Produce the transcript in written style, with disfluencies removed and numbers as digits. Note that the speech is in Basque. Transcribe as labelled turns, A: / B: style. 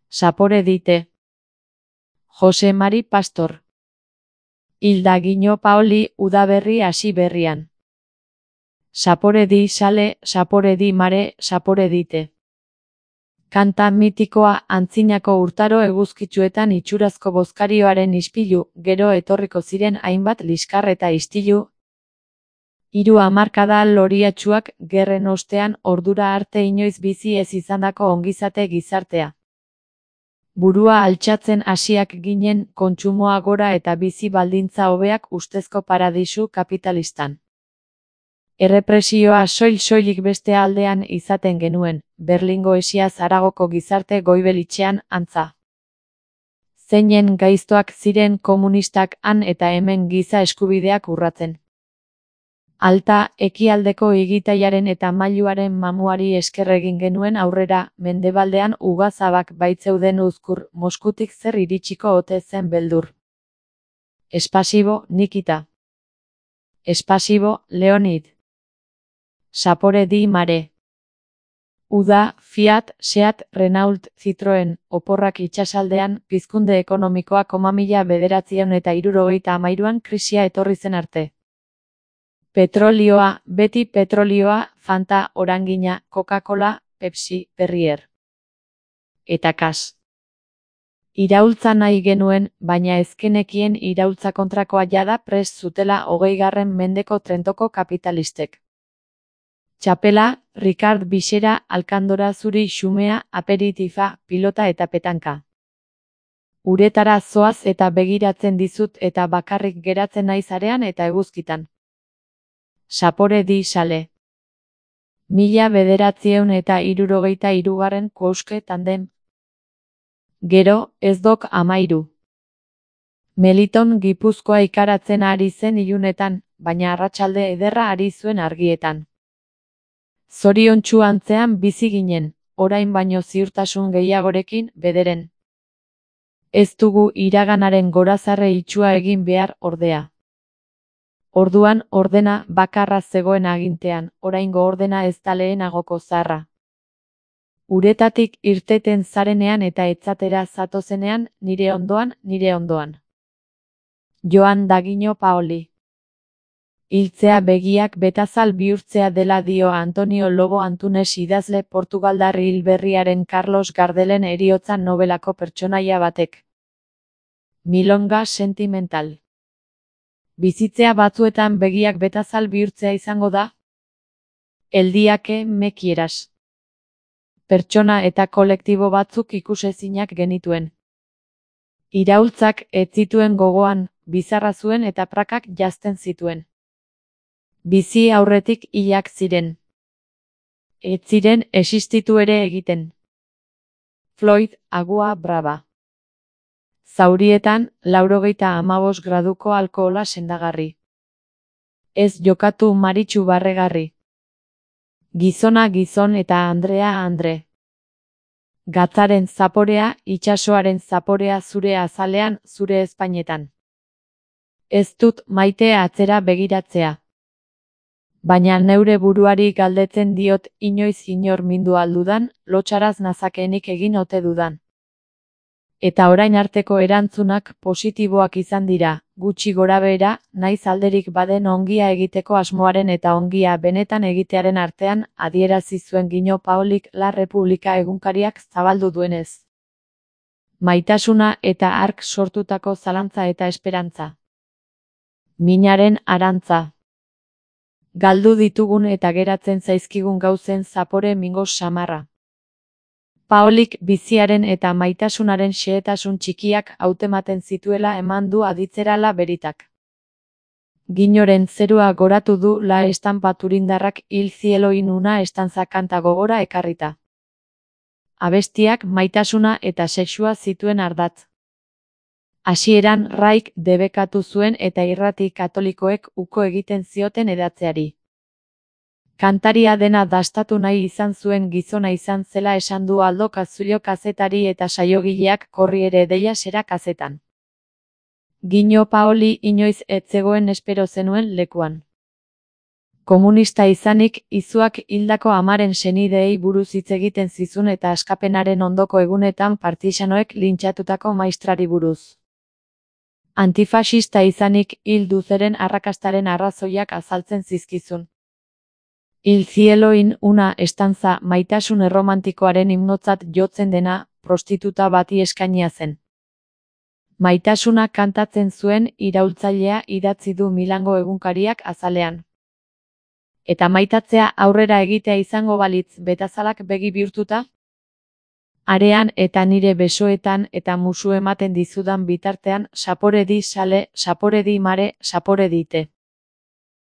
A: Zapore dite. Jose Mari Pastor. Hilda Gino Paoli udaberri hasi berrian. Zapore di sale, zapore di mare, zapore dite. Kanta mitikoa antzinako urtaro eguzkitsuetan itxurazko bozkarioaren ispilu, gero etorriko ziren hainbat liskar eta istilu. 3 hamarkada loriatsuak gerren ostean ordura arte inoiz bizi ez izandako ongizate gizartea. Burua altxatzen hasiak ginen kontsumoa gora eta bizi baldintza hobeak ustezko paradisu kapitalistan. Errepresioa soilik beste aldean izaten genuen, Berlingo Esiaz Aragoko gizarte goibelitxean antza. Zeinen gaiztoak ziren komunistak han eta hemen giza eskubideak urratzen. Alta, ekialdeko higitaiaren eta mailuaren mamuari esker egin genuen aurrera, mendebaldean ugazabak baitzeuden uzkur, Moskutik zer iritsiko ote zen beldur. Espasibo, Nikita. Espasibo, Leonid. Zapore di mare. Uda, Fiat, Seat, Renault, Citroen, oporrak itsasaldean, pizkunde ekonomikoa 1973an krisia etorri zen arte. Petrolioa, beti petrolioa, Fanta, Orangina, Coca-Cola, Pepsi, Perrier. Eta kas. Iraultza nahi genuen, baina ezkenekien iraultza kontrakoa jada prest zutela 20. mendeko Trentoko kapitalistek. Txapela, Ricard Bixera, alkandora zuri xumea, aperitifa, pilota eta petanka. Uretara zoaz eta begiratzen dizut eta bakarrik geratzen naiz arean eta eguzkitan. Zapore di sale. 1973 Kouske tandem. Gero, ez dok 13. Meliton Gipuzkoa ikaratzen ari zen ilunetan, baina arratsalde ederra ari zuen argietan. Zoriontsu antzean bizi ginen, orain baino ziurtasun gehiagorekin, bederen. Ez dugu iraganaren gorazarre itxua egin behar ordea. Orduan ordena bakarra zegoen agintean, oraingo ordena ez da lehenagoko zarra. Uretatik irteten zarenean eta etzatera zatozenean, nire ondoan. Joan da Gino Paoli. Hiltzea begiak betazal bihurtzea dela dio Antonio Lobo Antunes idazle Portugaldar hilberriaren Carlos Gardelen heriotza nobelako pertsonaia batek. Milonga sentimental. Bizitzea batzuetan begiak betazal bihurtzea izango da? El día que me quieras. Pertsona eta kolektibo batzuk ikusezinak genituen. Iraultzak ez zituen gogoan, bizarra zuen eta prakak jazten zituen. Bizi aurretik hilak ziren. Ez ziren existitu ere egiten. Floyd, Agua Brava. Zaurietan, 95 graduko alkohola sendagarri. Ez jokatu Maritxu barregarri. Gizona gizon eta Andrea andre. Gatzaren zaporea, itsasoaren zaporea zure azalean, zure ezpainetan. Ez dut maite atzera begiratzea. Baina neure buruari galdetzen diot inoiz inor mindu aldudan, lotsaraz nazakeenik egin ote dudan. Eta orain arteko erantzunak positiboak izan dira, gutxi gorabehera, naiz alderik baden ongia egiteko asmoaren eta ongia benetan egitearen artean, adierazi zuen Gino Paolik La República egunkariak zabaldu duenez. Maitasuna eta hark sortutako zalantza eta esperantza. Minaren arantza. Galdu ditugun eta geratzen zaizkigun gauzen zapore mingo samarra. Paolik biziaren eta maitasunaren xehetasun txikiak hautematen zituela eman du aditzerala beritak. Ginoren zerua goratu du La estampa turindarrak Il cielo in una estanza kanta gogora ekarrita. Abestiak maitasuna eta sexua zituen ardatz. Hasieran Raik debekatu zuen eta irrati katolikoek uko egiten zioten edatzeari. Kantaria dena dastatu nahi izan zuen gizona izan zela esan du Aldo Kazullo kazetari eta saiogileak Korriere deia sera kazetan. Gino Paoli inoiz ez zegoen espero zenuen lekuan. Komunista izanik, izuak hildako amaren senideei buruz hitz egiten zizun eta askapenaren ondoko egunetan partisanoek lintxatutako maistrari buruz. Antifasista izanik, hil duzeren arrakastaren arrazoiak azaltzen zizkizun. Il cielo in una estanza maitasun erromantikoaren himnotzat jotzen dena, prostituta bati eskainia zen. Maitasuna kantatzen zuen iraultzailea idatzi du Milango egunkariak azalean. Eta maitatzea aurrera egitea izango balitz betazalak begi bihurtuta? Arean eta nire besoetan eta musu ematen dizudan bitartean, sapore di sale, sapore di mare, sapore dite.